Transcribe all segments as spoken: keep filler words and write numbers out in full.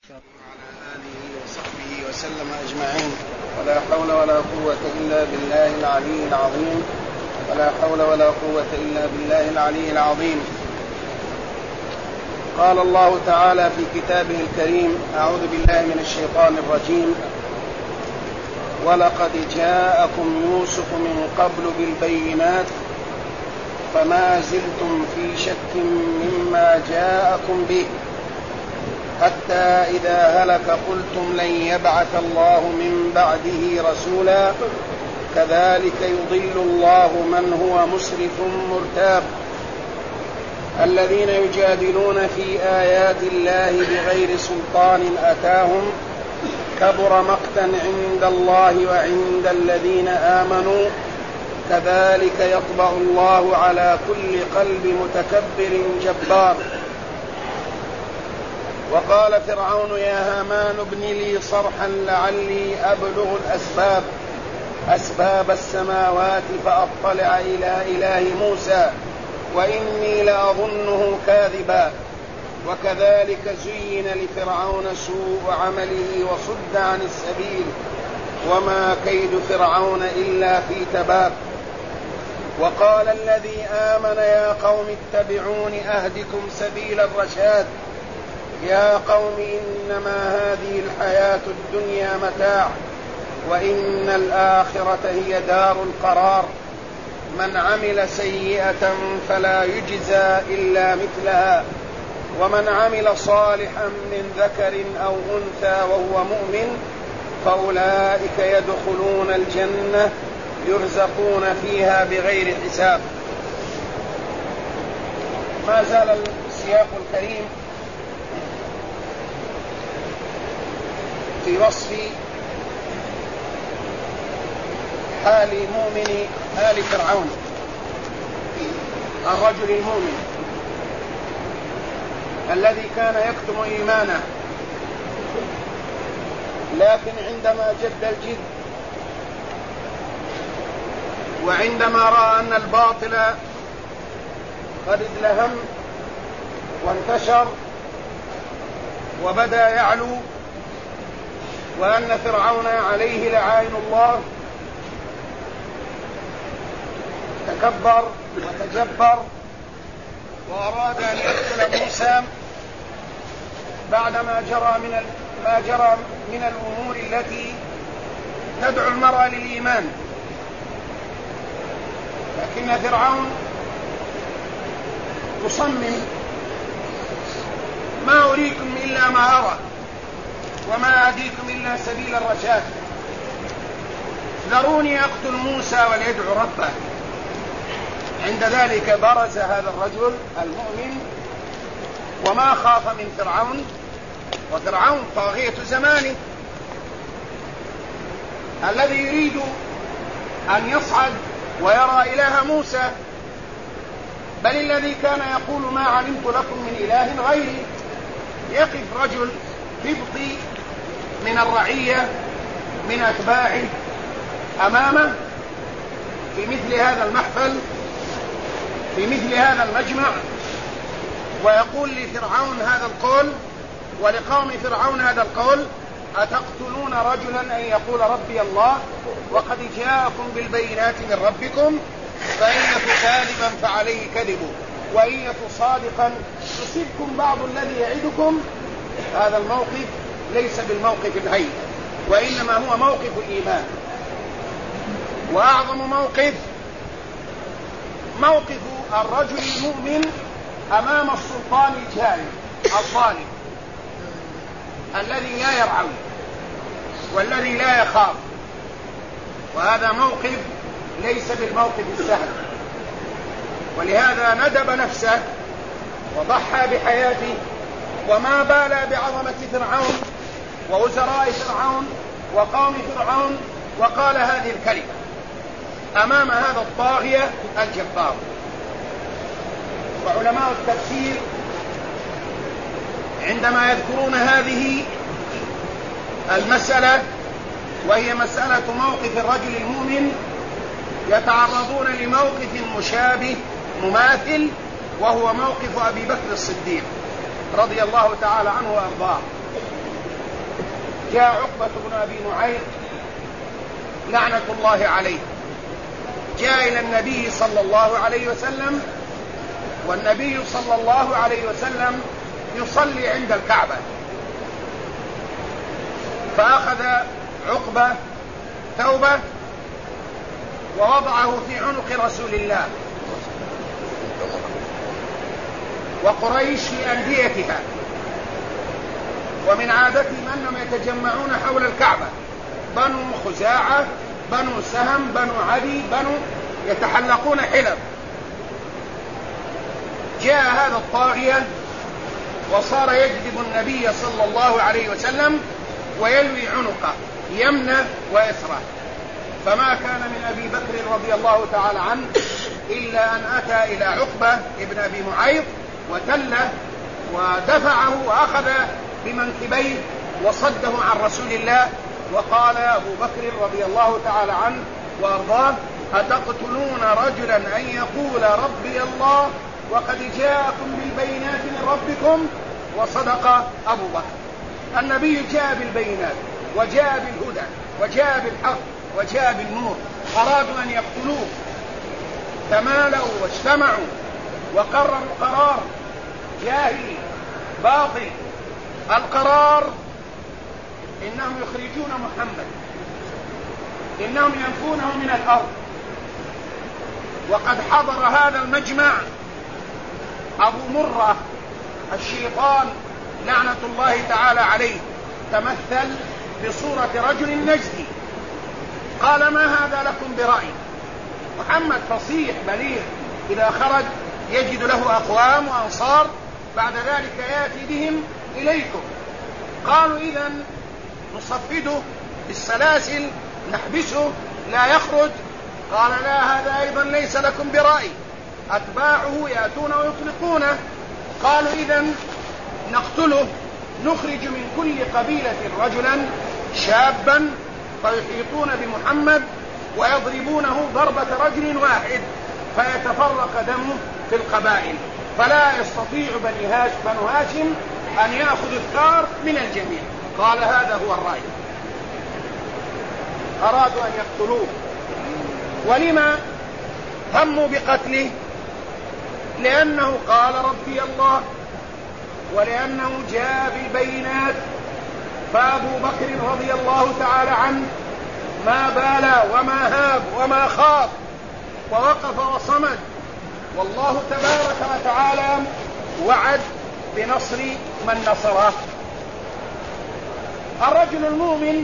وعلى آله وصحبه وسلم أجمعين، ولا حول ولا قوة إلا بالله العلي العظيم ولا حول ولا قوة إلا بالله العلي العظيم. قال الله تعالى في كتابه الكريم: أعوذ بالله من الشيطان الرجيم: ولقد جاءكم يوسف من قبل بالبينات فما زلتم في شك مما جاءكم به حتى إذا هلك قلتم لن يبعث الله من بعده رسولا كذلك يضل الله من هو مسرف مرتاب الذين يجادلون في آيات الله بغير سلطان أتاهم كبر مقتا عند الله وعند الذين آمنوا كذلك يطبع الله على كل قلب متكبر جبار. وقال فرعون: يا هامان ابن لي صرحا لعلي أبلغ الأسباب أسباب السماوات فأطلع إلى إله موسى وإني لأظنه كاذبا. وكذلك زين لفرعون سوء عمله وصد عن السبيل وما كيد فرعون إلا في تباب. وقال الذي آمن: يا قوم اتبعون أهدكم سبيل الرشاد يا قوم إنما هذه الحياة الدنيا متاع وإن الآخرة هي دار القرار من عمل سيئة فلا يجزى إلا مثلها ومن عمل صالحا من ذكر أو أنثى وهو مؤمن فأولئك يدخلون الجنة يرزقون فيها بغير حساب. ما زال السياق الكريم في وصف حال مؤمن آل فرعون، الرجل المؤمن الذي كان يكتم إيمانه، لكن عندما جد الجد وعندما رأى أن الباطل قد ازدهم وانتشر وبدأ يعلو وأن فرعون عليه لعائن الله تكبر وتجبر وأراد أن يقتل موسى بعدما جرى من ما جرى من الأمور التي تدعو المرأة للإيمان. لكن فرعون مصمم: ما أريكم إلا ما أرى وما أهديكم إلا سبيل الرشاد، ذروني أقتل موسى وليدعو ربه. عند ذلك برز هذا الرجل المؤمن وما خاف من فرعون، وفرعون طاغية زمانه الذي يريد أن يصعد ويرى إله موسى، بل الذي كان يقول: ما علمت لكم من إله غيري. يقف رجل قبطي من الرعية من أتباعه أمامه في مثل هذا المحفل في مثل هذا المجمع ويقول لفرعون هذا القول ولقوم فرعون هذا القول: أتقتلون رجلا أن يقول ربي الله وقد جاءكم بالبينات من ربكم فإن يك كاذبا فعليه كذبه وإن يك صادقا يصيبكم بعض الذي يعدكم. هذا الموقف ليس بالموقف الهين، وإنما هو موقف الإيمان. وأعظم موقف موقف الرجل المؤمن أمام السلطان الجائر الظالم الذي لا يرعوي والذي لا يخاف، وهذا موقف ليس بالموقف السهل. ولهذا ندب نفسه وضحى بحياته وما بالى بعظمة فرعون ووزراء فرعون وقوم فرعون، وقال هذه الكلمة أمام هذا الطاغية الجبار. وعلماء التفسير عندما يذكرون هذه المسألة وهي مسألة موقف الرجل المؤمن يتعرضون لموقف مشابه مماثل، وهو موقف أبي بكر الصديق رضي الله تعالى عنه وأرضاه. جاء عقبة بن أبي معيط لعنة الله عليه، جاء إلى النبي صلى الله عليه وسلم، والنبي صلى الله عليه وسلم يصلي عند الكعبة، فأخذ عقبة ثوبه ووضعه في عنق رسول الله، وقريش في أنديتها، ومن عادتهم أنهم يتجمعون حول الكعبة، بنو خزاعة، بنو سهم، بنو عدي، بنو يتحلقون حلب. جاء هذا الطاغية وصار يجذب النبي صلى الله عليه وسلم ويلوي عنقه يمنه ويسره، فما كان من أبي بكر رضي الله تعالى عنه إلا أن أتى إلى عقبة ابن أبي معيط وتله ودفعه وأخذ بمنكبيه وصده عن رسول الله، وقال أبو بكر رضي الله تعالى عنه وأرضاه: أتقتلون رجلا أن يقول ربي الله وقد جاءكم بالبينات من ربكم؟ وصدق أبو بكر. النبي جاء بالبينات وجاء بالهدى وجاء بالحق وجاء بالنور، أرادوا أن يقتلوه، تمالوا واجتمعوا وقرروا قرار جاهلي باطل. القرار إنهم يخرجون محمد، إنهم ينفونه من الأرض. وقد حضر هذا المجمع أبو مرة الشيطان لعنة الله تعالى عليه، تمثل بصورة رجل نجدي، قال: ما هذا لكم برأي؟ محمد فصيح بليغ، إذا خرج يجد له أقوام وأنصار، بعد ذلك يأتي بهم إليكم. قالوا: إذن نصفده بالسلاسل نحبسه لا يخرج. قال: لا، هذا أيضا ليس لكم برأي، أتباعه يأتون ويطلقونه. قالوا: إذن نقتله، نخرج من كل قبيلة رجلا شابا فيحيطون بمحمد ويضربونه ضربة رجل واحد فيتفرق دمه في القبائل، فلا يستطيع بني هاشم بنو هاشم أن يأخذ الثار من الجميع. قال: هذا هو الرأي. أرادوا أن يقتلوه. ولما هموا بقتله؟ لأنه قال ربي الله، ولأنه جاء بالبينات. فأبو بكر رضي الله تعالى عنه ما بال وما هاب وما خاف، ووقف وصمد، والله تبارك وتعالى وعد بنصر من نصره. الرجل المؤمن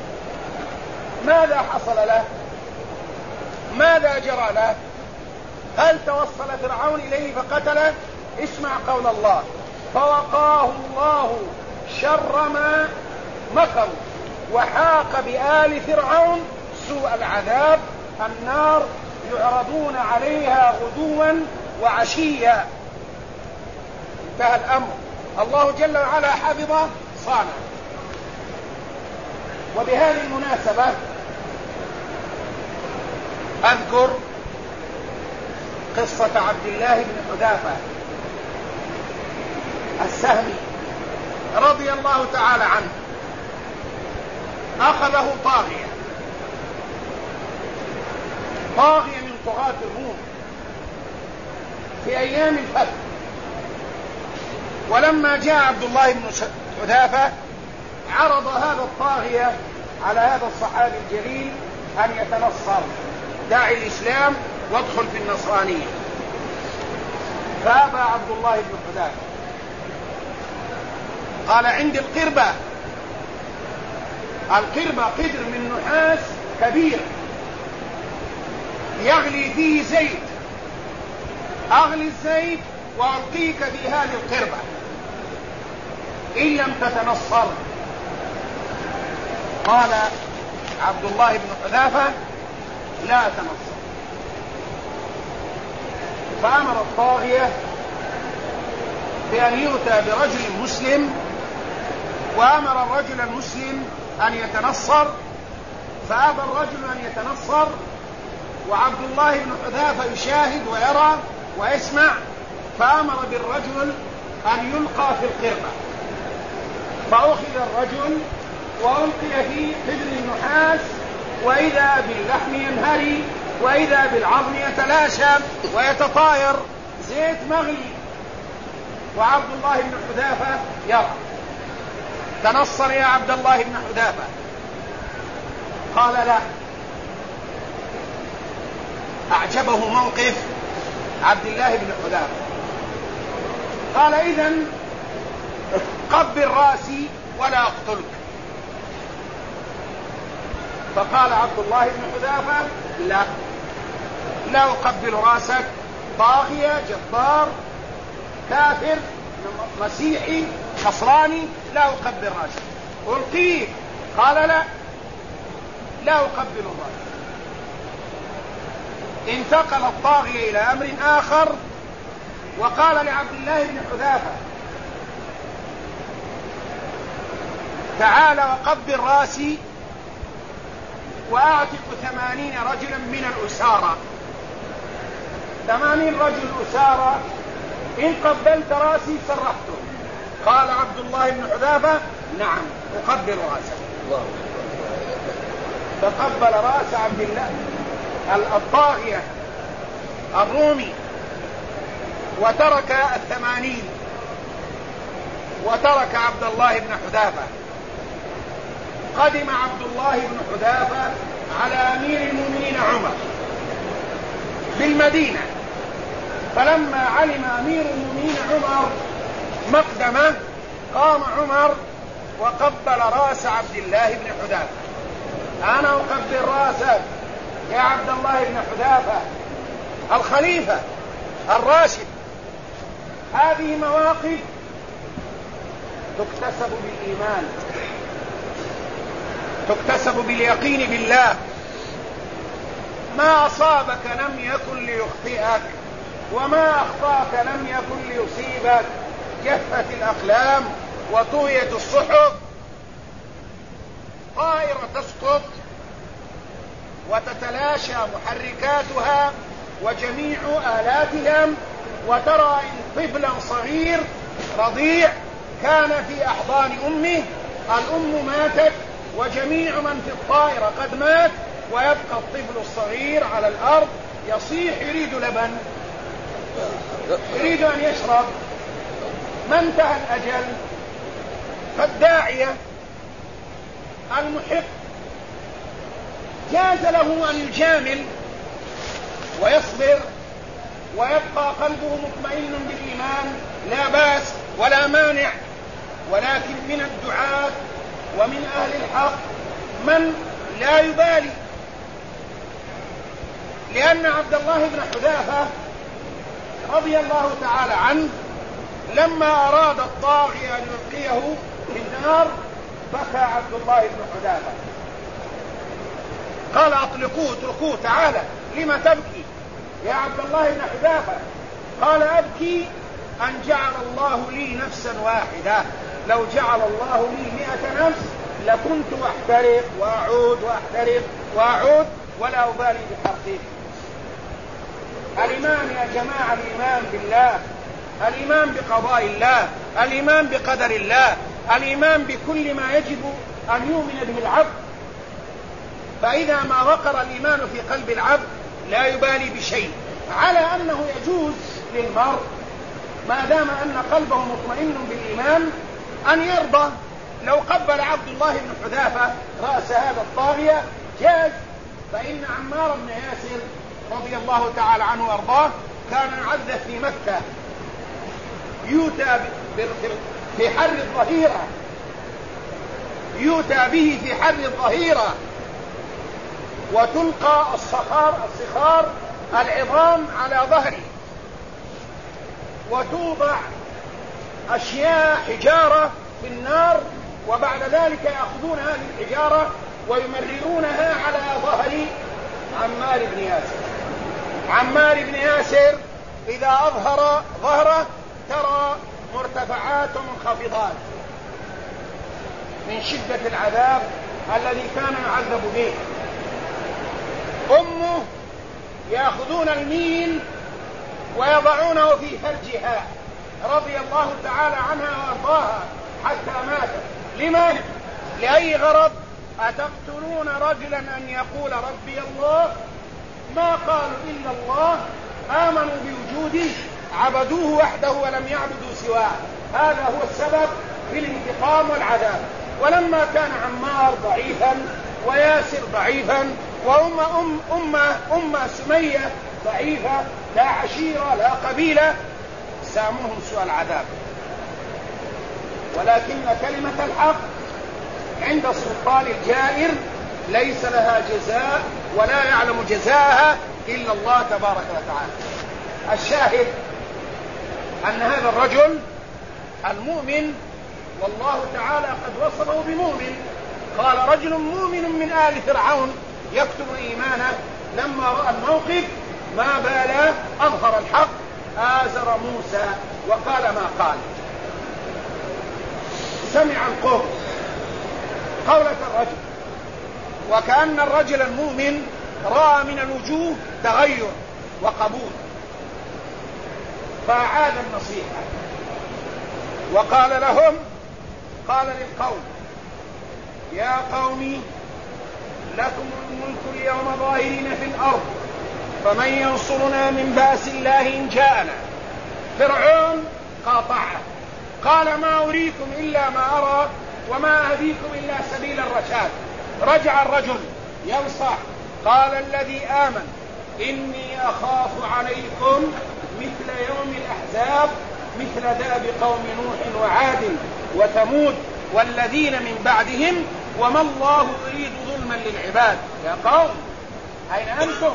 ماذا حصل له؟ ماذا جرى له؟ هل توصل فرعون إليه فقتله؟ اسمع قول الله: فوقاه الله شر ما مكروا وحاق بآل فرعون سوء العذاب، النار يعرضون عليها غدوا وعشيا. انتهى الأمر. الله جل وعلا حفظ صانع. وبهذه المناسبة أذكر قصة عبد الله بن حذافة السهمي رضي الله تعالى عنه. أخذه طاغية طاغية من طغاة الروم في أيام الفتح، ولما جاء عبد الله بن حذافة عرض هذا الطاغية على هذا الصحابي الجليل أن يتنصر، داعي الإسلام وادخل في النصرانية، فأبى عبد الله بن حذافة. قال: عندي القربة. القربة قدر من نحاس كبير يغلي فيه زيت، أغلي الزيت وألقيك في هذه القربة إن لم تتنصر. قال عبد الله بن حذافة: لا تنصر. فأمر الطاغية بأن يؤتى برجل مسلم، وأمر الرجل المسلم أن يتنصر، فأبى الرجل أن يتنصر، وعبد الله بن حذافة يشاهد ويرى ويسمع، فأمر بالرجل أن يلقى في القربة، فأخذ الرجل وألقي في قدر النحاس، وإذا باللحم ينهري، وإذا بالعظم يتلاشى ويتطاير زيت مغلي. وعبد الله بن حذافة يرى. تنصر يا عبد الله بن حذافة. قال لا. أعجبه موقف عبد الله بن حذافة. قال إذن قبل راسي ولا أقتلك. فقال عبد الله بن حذافة لا، لا أقبل راسك، طاغية جبار كافر مسيحي نصراني، لا أقبل راسك، ألقيك. قال لا، لا أقبل الراس. انتقل الطاغية إلى أمر آخر، وقال لعبد الله بن حذافة تعال وقبل راسي وأعتق ثمانين رجلا من الأسارة. ثمانين رجل أسارة، إن قبلت راسي سرحته. قال عبد الله بن حذافة نعم أقبل راسه. فقبل راس عبد الله الطاغية الرومي، وترك الثمانين، وترك عبد الله بن حذافة. قدم عبد الله بن حذافة على أمير المؤمنين عمر بالمدينة، فلما علم أمير المؤمنين عمر مقدمه قام عمر وقبل راس عبد الله بن حذافة. أنا أقبل راسك يا عبد الله بن حذافة الخليفة الراشد. هذه مواقف تكتسب بالإيمان، تكتسب باليقين بالله. ما أصابك لم يكن ليخطئك، وما أخطأك لم يكن ليصيبك. جفت الأقلام وطويت الصحف، طائرة تسقط وتتلاشى محركاتها وجميع آلاتها، وترى طفلا صغير رضيع كان في أحضان أمه، الأم ماتت وجميع من في الطائرة قد مات، ويبقى الطفل الصغير على الأرض يصيح يريد لبن، يريد أن يشرب. ما انتهى الأجل، فالداعية المحق جاز له أن يجامل ويصبر ويبقى قلبه مطمئن بالإيمان، لا بأس ولا مانع. ولكن من الدعاة ومن أهل الحق من لا يبالي، لأن عبد الله بن حذافة رضي الله تعالى عنه لما أراد الطاغي أن يلقيه في النار بكى عبد الله بن حذافة، قال أطلقوه اتركوه، تعالى لما تبكي يا عبد الله بن حذافة؟ قال أبكي أن جعل الله لي نفسا واحدة، لو جعل الله لي مئة نفس لكنت أحترق وأعود وأحترق وأعود ولا أبالي بحرقه. الإيمان يا جماعة، الإيمان بالله، الإيمان بقضاء الله، الإيمان بقدر الله، الإيمان بكل ما يجب أن يؤمن به العبد. فإذا ما وقر الإيمان في قلب العبد لا يبالي بشيء، على أنه يجوز للمرء ما دام أن قلبه مطمئن بالإيمان أن يرضى. لو قبل عبد الله بن حذافة رأس هذا الطاغية جاز، فإن عمار بن ياسر رضي الله تعالى عنه وارضاه كان يعذب في مكة، يؤتى في حر الظهيرة، يؤتى به في حر الظهيرة، وتلقى الصخار الصخار العظام على ظهره، وتوضع أشياء حجارة في النار، وبعد ذلك يأخذون هذه الحجارة ويمررونها على ظهر عمار بن ياسر. عمار بن ياسر إذا أظهر ظهره ترى مرتفعات ومنخفضات من شدة العذاب الذي كان يعذب به. أمه يأخذون المين ويضعونه في فرجها رضي الله تعالى عنها وارضاها حتى ماتت. لماذا؟ لأي غرض؟ أتقتلون رجلا أن يقول ربي الله؟ ما قالوا إلا الله، آمنوا بوجوده، عبدوه وحده ولم يعبدوا سواه. هذا هو السبب في الانتقام والعذاب. ولما كان عمار ضعيفا وياسر ضعيفا وأم أم أم أم سمية ضعيفة، لا عشيرة لا قبيلة، ساموهم سوء العذاب. ولكن كلمة الحق عند السلطان الجائر ليس لها جزاء ولا يعلم جزاءها إلا الله تبارك وتعالى. الشاهد أن هذا الرجل المؤمن والله تعالى قد وصفه بمؤمن، قال رجل مؤمن من آل فرعون يكتم إيمانه، لما رأى الموقف ما بال أظهر الحق آزر موسى وقال ما قال. سمع القوم قولة الرجل، وكأن الرجل المؤمن رأى من الوجوه تغير وقبول، فأعاد النصيحة وقال لهم، قال للقوم يا قوم لكم الملك اليوم ظاهرين في الأرض فمن ينصرنا من بأس الله إن جاءنا. فرعون قاطعه، قال ما أريكم إلا ما أرى وما أهديكم إلا سبيل الرشاد. رجع الرجل ينصح، قال الذي آمن إني أخاف عليكم مثل يوم الأحزاب مثل داب قوم نوح وعاد وثمود والذين من بعدهم وما الله يريد ظلما للعباد. يا قوم أين أنتم؟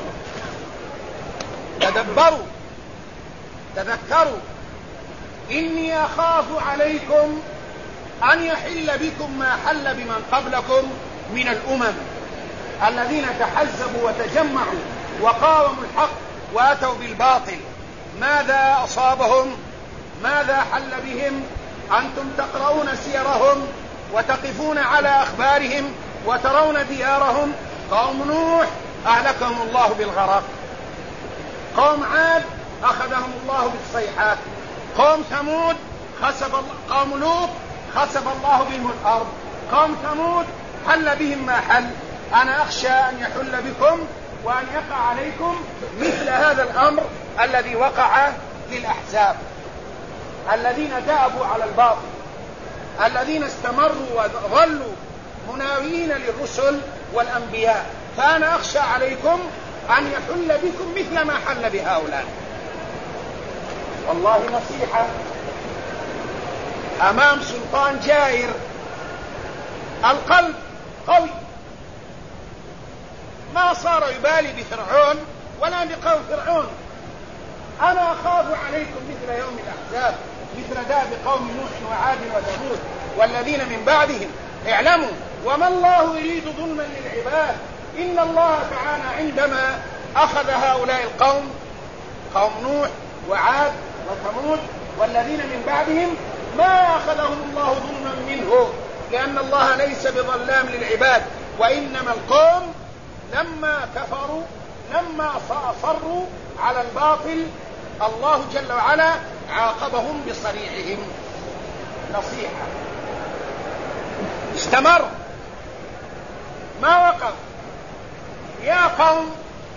تدبروا تذكروا، إني أخاف عليكم أن يحل بكم ما حل بمن قبلكم من الأمم الذين تحزبوا وتجمعوا وقاوموا الحق وأتوا بالباطل. ماذا أصابهم؟ ماذا حل بهم؟ أنتم تقرؤون سيرهم وتقفون على أخبارهم وترون ديارهم. قوم نوح أهلكهم الله بالغرق، قوم عاد أخذهم الله بالصيحات، قوم ثمود خسف الله، قوم لوط خسف الله بهم الأرض، قوم ثمود حل بهم ما حل. أنا أخشى أن يحل بكم وأن يقع عليكم مثل هذا الأمر الذي وقع للأحزاب الذين دابوا على الباطل، الذين استمروا وظلوا مناوئين للرسل والأنبياء. فأنا أخشى عليكم أن يحل بكم مثل ما حل بهؤلاء. والله نصيحة أمام سلطان جائر، القلب قوي، ما صار يبالي بفرعون ولا بقوم فرعون. أنا أخاف عليكم مثل يوم الأحزاب مثل داب قوم نوح وعاد وثمود والذين من بعدهم. اعلموا وما الله يريد ظلما للعباد. إن الله تعالى عندما أخذ هؤلاء القوم قوم نوح وعاد وثمود والذين من بعدهم ما أخذهم الله ظلما منه، لأن الله ليس بظلام للعباد، وإنما القوم لما كفروا لما أصروا على الباطل الله جل وعلا عاقبهم بصريعهم. نصيحة، استمر ما وقف. يا قوم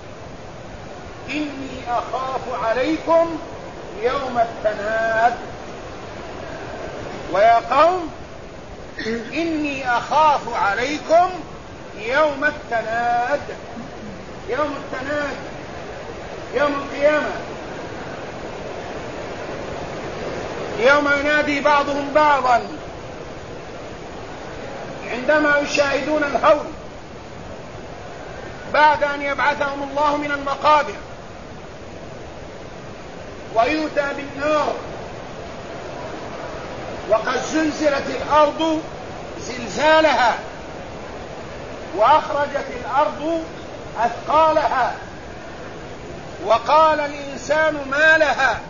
إني أخاف عليكم يوم التناد، ويا قوم إني أخاف عليكم يوم التناد. يوم التناد يوم القيامة، يوم ينادي بعضهم بعضا عندما يشاهدون الهول بعد أن يبعثهم الله من المقابر ويؤتى بالنار وقد زلزلت الأرض زلزالها وأخرجت الأرض أثقالها وقال الإنسان ما لها،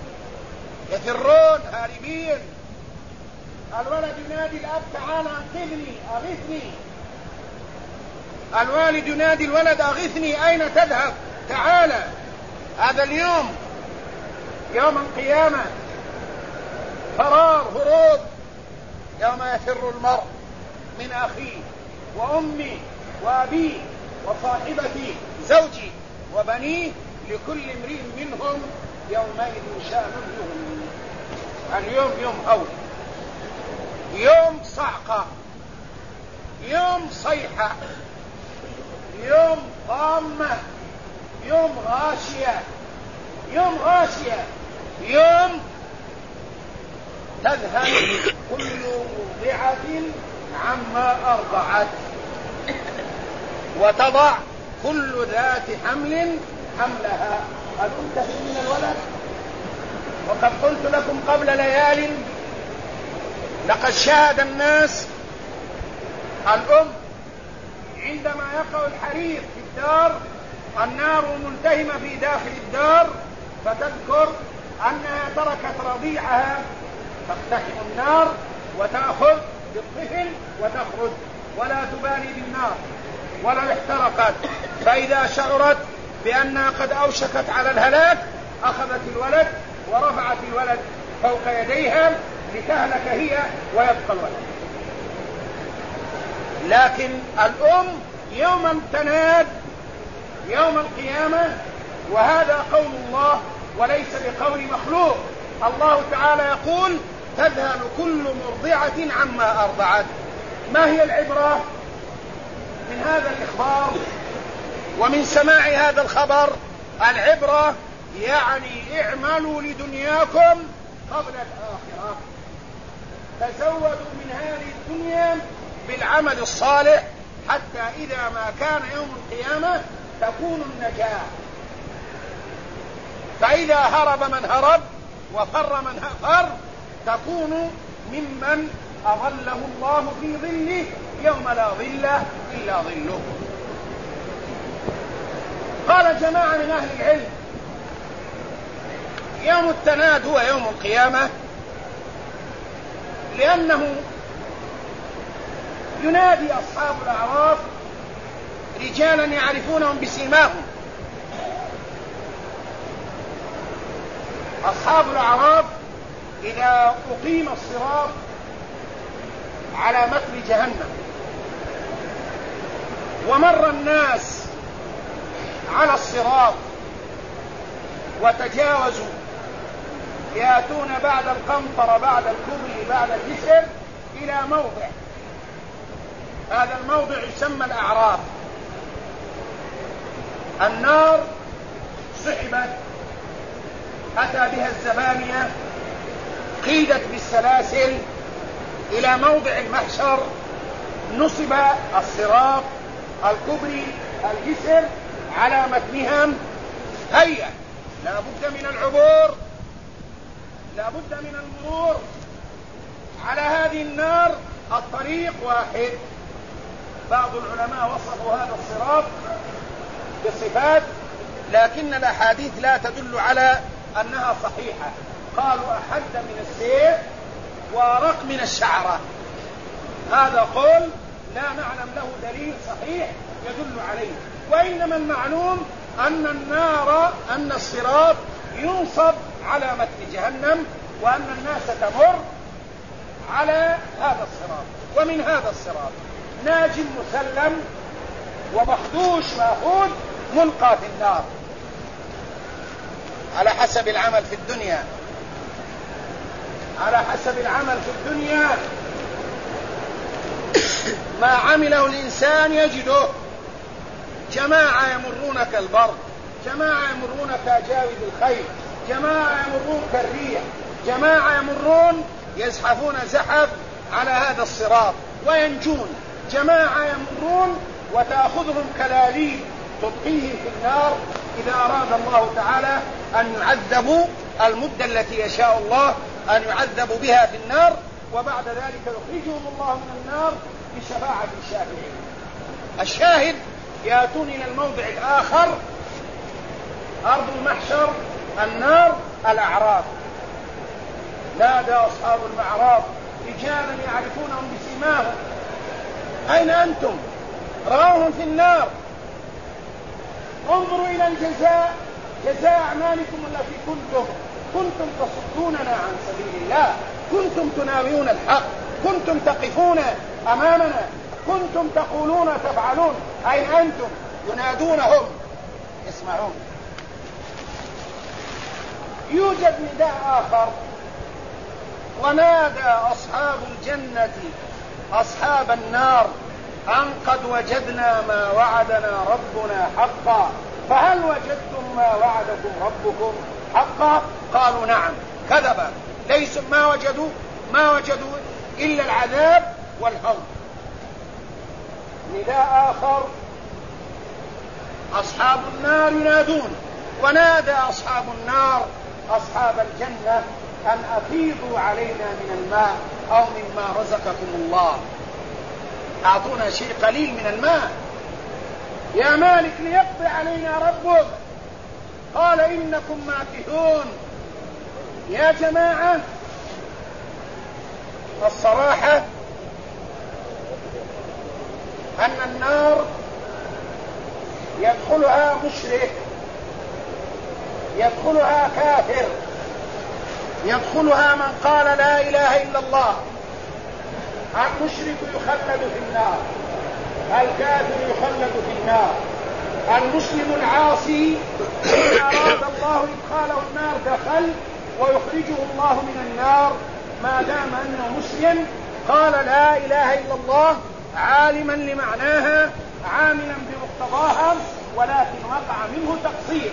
يفرون هاربين. الولد ينادي الأب تعال أنقذني أغثني، الوالد ينادي الولد أغثني أين تذهب تعالى. هذا اليوم يوم القيامة، فرار هروب، يوم يفر المرء من أخيه وأمي وأبي وصاحبتي زوجي وبنيه لكل امرئ منهم يومئذ شأن يغنيه. اليوم يوم هول، يوم صعقة، يوم صيحة، يوم طامة، يوم غاشية، يوم غاشية، يوم تذهل كل مرضعة عما أرضعت وتضع كل ذات حمل حملها. هل انتهي من الولد؟ وقد قلت لكم قبل ليال لقد شاهد الناس الأم عندما يقع الحريق في الدار، النار ملتهمة في داخل الدار، فتذكر أنها تركت رضيعها تقتحم النار وتأخذ بالطفل وتخرج ولا تبالي بالنار ولو احترقت، فإذا شعرت بأنها قد أوشكت على الهلاك أخذت الولد ورفعت الولد فوق يديها لتهلك هي ويبقى الولد. لكن الأم يوم تناد يوم القيامة، وهذا قول الله وليس بقول مخلوق. الله تعالى يقول تذهل كل مرضعة عما أرضعت. ما هي العبرة من هذا الإخبار ومن سماع هذا الخبر؟ العبرة يعني اعملوا لدنياكم قبل الآخرة، تزودوا من هذه الدنيا بالعمل الصالح حتى إذا ما كان يوم القيامة تكون النجاة. فإذا هرب من هرب وفر من فر تكون ممن أظله الله في ظله يوم لا ظل إلا ظله. قال جماعة من أهل العلم يوم التناد هو يوم القيامة لأنه ينادي أصحاب الأعراف رجالا يعرفونهم بسيماهم. أصحاب الأعراف إذا أقيم الصراط على متن جهنم ومر الناس على الصراط وتجاوزوا يأتون بعد القنطرة بعد الكبري بعد الجسر إلى موضع، هذا الموضع يسمى الأعراف. النار سحبت أتى بها الزبانية قيدت بالسلاسل إلى موضع المحشر، نصب الصراط الكبري الجسر على متنها، هيا لا بد من العبور، لا بد من المرور على هذه النار. الطريق واحد. بعض العلماء وصفوا هذا الصراط بصفات لكن الأحاديث لا تدل على أنها صحيحة. قالوا أحد من السيف وأرق من الشعرة. هذا قول لا نعلم له دليل صحيح يدل عليه، وإنما المعلوم أن النار أن الصراط ينصب على متن جهنم وأن الناس تمر على هذا الصراط، ومن هذا الصراط ناج مسلم ومخدوش مأخوذ ملقى في النار على حسب العمل في الدنيا. على حسب العمل في الدنيا ما عمله الإنسان يجده. جماعة يمرون كالبرق، جماعة يمرون كجاوز الخيل، جماعة يمرون كالريح، جماعة يمرون يزحفون زحف على هذا الصراط وينجون، جماعة يمرون وتأخذهم كلاليب تبقيهم في النار إذا أراد الله تعالى أن يعذبوا المدة التي يشاء الله أن يعذبوا بها في النار، وبعد ذلك يخرجهم الله من النار بشفاعة الشافعين. الشاهد يأتون إلى الموضع الآخر أرض المحشر النار الأعراف. نادى أصحاب الأعراف رجالا يعرفونهم بسيماهم أين أنتم؟ رأوهم في النار، انظروا إلى الجزاء، جزاء أعمالكم التي كنتم كنتم تصدوننا عن سبيل الله، كنتم تناوئون الحق، كنتم تقفون أمامنا كنتم تقولون تفعلون، أين أنتم؟ ينادونهم يسمعون. يوجد نداء آخر: ونادى أصحاب الجنة أصحاب النار أن قد وجدنا ما وعدنا ربنا حقا فهل وجدتم ما وعدكم ربكم حقا؟ قالوا نعم. كذبا، ليس ما وجدوا ما وجدوا إلا العذاب والهول. نداء آخر: أصحاب النار ينادون: ونادى أصحاب النار أصحاب الجنة أن أفيضوا علينا من الماء أو مما رزقكم الله، أعطونا شيء قليل من الماء يا مالك ليقضي علينا ربك. قال إنكم ماكثون. يا جماعة، الصراحة أن النار يدخلها مشرك، يدخلها كافر، يدخلها من قال لا إله إلا الله. المشرك يخلد في النار، الكافر يخلد في النار. المسلم العاصي إن أراد الله إدخاله النار دخل ويخرجه الله من النار ما دام أنه مسلم قال لا إله إلا الله عالما لمعناها عاملا بمقتضاها، ولكن وقع منه تقصير.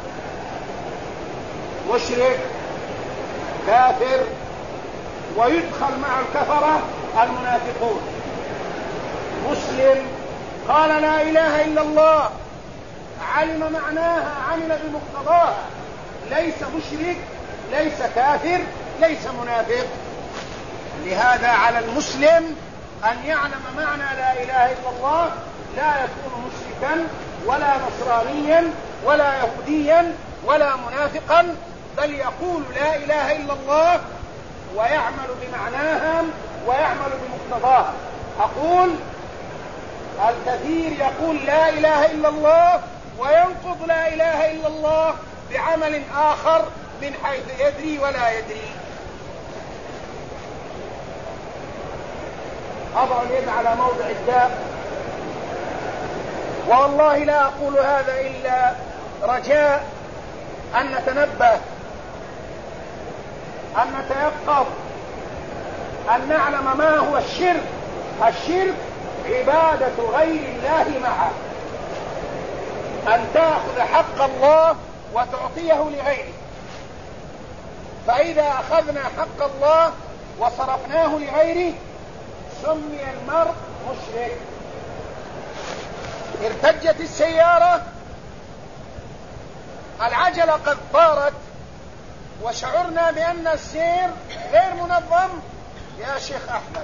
مشرك كافر، ويدخل مع الكفرة المنافقون. مسلم قال لا إله إلا الله علم معناها عمل بمقتضاها، ليس مشرك ليس كافر ليس منافق. لهذا على المسلم أن يعلم معنى لا إله إلا الله، لا يكون مشركا ولا نصرانيا ولا يهوديا ولا منافقا، بل يقول لا إله إلا الله ويعمل بمعناها ويعمل بمقتضاها. أقول الكثير يقول لا إله إلا الله وينقض لا إله إلا الله بعمل آخر من حيث يدري ولا يدري. أضع اليد على موضع الداء، والله لا أقول هذا إلا رجاء أن نتنبه، أن نتيقظ، أن نعلم ما هو الشرك. الشرك عبادة غير الله معه، أن تأخذ حق الله وتعطيه لغيره. فإذا أخذنا حق الله وصرفناه لغيره سمي المرء مشرك. ارتجت السيارة، العجلة قد طارت، وشعرنا بأن السير غير منظم. يا شيخ أحمد،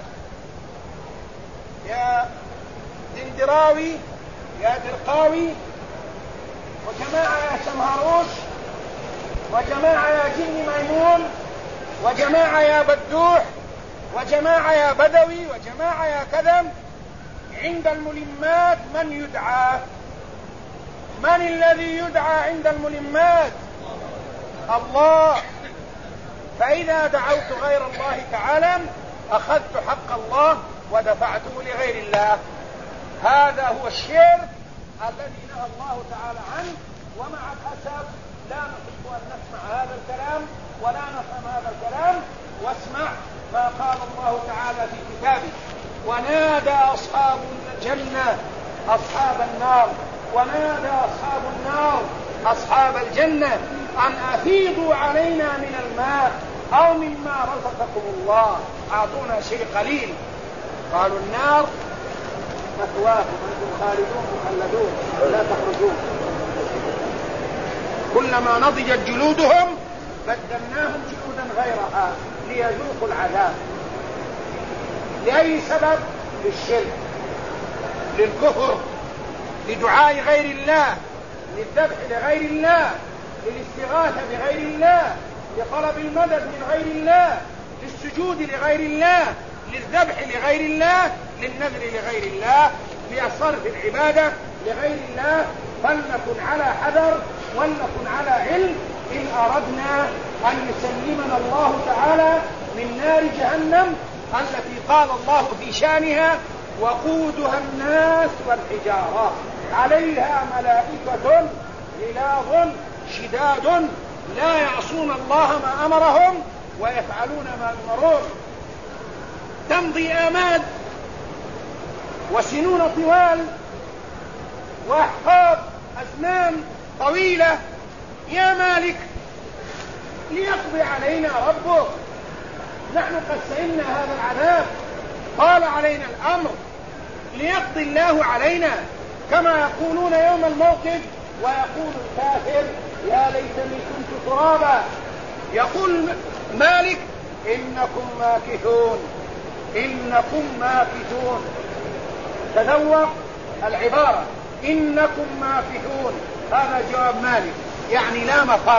يا دندراوي، يا درقاوي، وجماعة يا شمهروش، وجماعة يا جني ميمون، وجماعة يا بدوح، وجماعة يا بدوي، وجماعة يا كذا، عند الملمات من يدعى؟ من الذي يدعى عند الملمات؟ الله. فإذا دعوت غير الله تعالى أخذت حق الله ودفعته لغير الله. هذا هو الشرك الذي نهى الله تعالى عنه. ومع الأسف لا نحب أن نسمع هذا الكلام ولا نفهم هذا الكلام. واسمع ما قال الله تعالى في كتابه: ونادى أصحاب الجنة أصحاب النار، ونادى أصحاب النار أصحاب الجنة أن أفيضوا علينا من الماء أو مما رزقكم الله، أعطونا شيء قليل. قالوا النار مثواكم أنتم خالدون مخلدون لا تخرجون. كلما نضجت جلودهم بدلناهم جلودا غيرها ليذوقوا العذاب. لأي سبب؟ للشرك، للكفر، لدعاء غير الله، للذبح لغير الله، للاستغاثة بغير الله، لطلب المدد من غير الله، للسجود لغير الله، للذبح لغير الله، للنذر لغير الله، لصرف العبادة لغير الله. فلنكن على حذر ولنكن على علم إن أردنا أن يسلمنا الله تعالى من نار جهنم التي قال الله في شانها وقودها الناس والحجارة عليها ملائكة غلاظ شداد لا يعصون الله ما أمرهم ويفعلون ما يؤمرون. تمضي آماد وسنون طوال وأحقاب أزمان طويلة يا مالك ليقضي علينا ربك، نحن قد سئلنا هذا العذاب، طال علينا الأمر، ليقضي الله علينا، كما يقولون يوم الموقف ويقول الكافر يا ليتني كنت ترابا. يقول مالك إنكم ماكثون إنكم ماكثون. تذوق العبارة إنكم ماكثون، هذا جواب مالك، يعني لا مفر،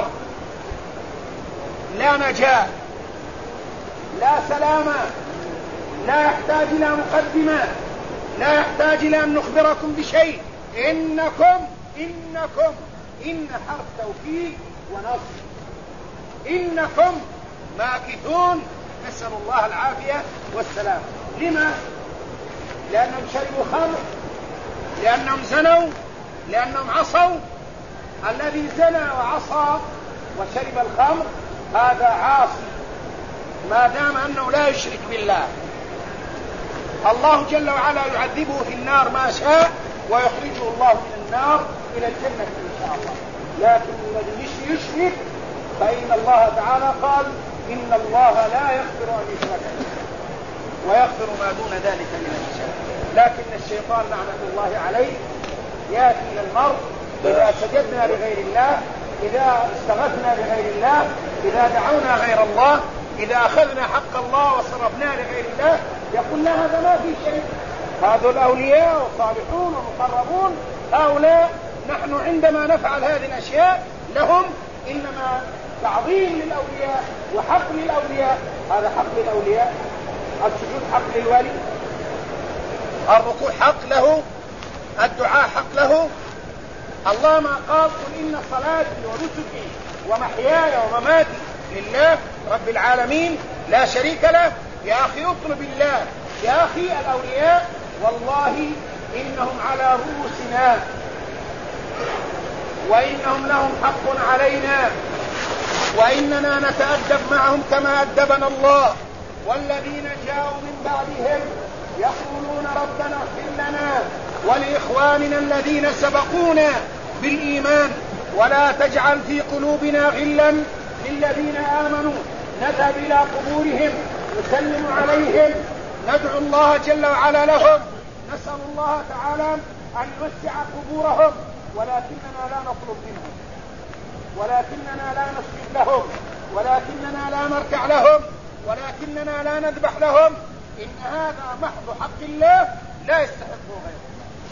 لا نجاة، لا سلامة، لا يحتاج إلى مقدمة، لا يحتاج إلى أن نخبركم بشيء. إنكم إنكم إن حرف توكيد ونصب، إنكم ماكثون، نسأل الله العافية والسلام. لما؟ لأنهم شربوا خمر، لأنهم زنوا، لأنهم عصوا. الذي زنى وعصى وشرب الخمر هذا عاصي ما دام أنه لا يشرك بالله. الله جل وعلا يعذبه في النار ما شاء ويخرجه الله من النار إلى الجنة إن شاء الله. لكن الذي يشرك فإن الله تعالى قال إن الله لا يغفر أن يشرك به ويغفر ما دون ذلك من الشرك. لكن الشيطان لعنة الله عليه يأتي إلى المرء إذا سجدنا لغير الله، إذا استغثنا بغير الله، إذا دعونا غير الله، إذا أخذنا حق الله وصرفناه لغير الله، يقول لا هذا ما في شيء، هذول الأولياء والصالحون والمقربون هؤلاء نحن عندما نفعل هذه الأشياء لهم إنما تعظيم للأولياء وحق للأولياء. هذا حق للأولياء، السجود حق للولي، الركوع حق له، الدعاء حق له. الله ما قال قل إن صلاتي ونسكي ومحياي ومماتي لله رب العالمين لا شريك له؟ يا أخي اطلب الله، يا أخي الأولياء والله إنهم على رؤوسنا وإنهم لهم حق علينا وإننا نتأدب معهم كما أدبنا الله. والذين جاءوا من بعدهم يقولون ربنا اغفر لنا ولإخواننا الذين سبقونا بالإيمان ولا تجعل في قلوبنا غلا للذين آمنوا. نذهب إلى قبورهم نسلم عليهم، ندعو الله جل وعلا لهم، نسأل الله تعالى أن يوسع قبورهم، ولكننا لا نطلب منهم، ولكننا لا نسجد لهم، ولكننا لا نركع لهم، ولكننا لا نذبح لهم. إن هذا محض حق الله لا يستحقه غيره.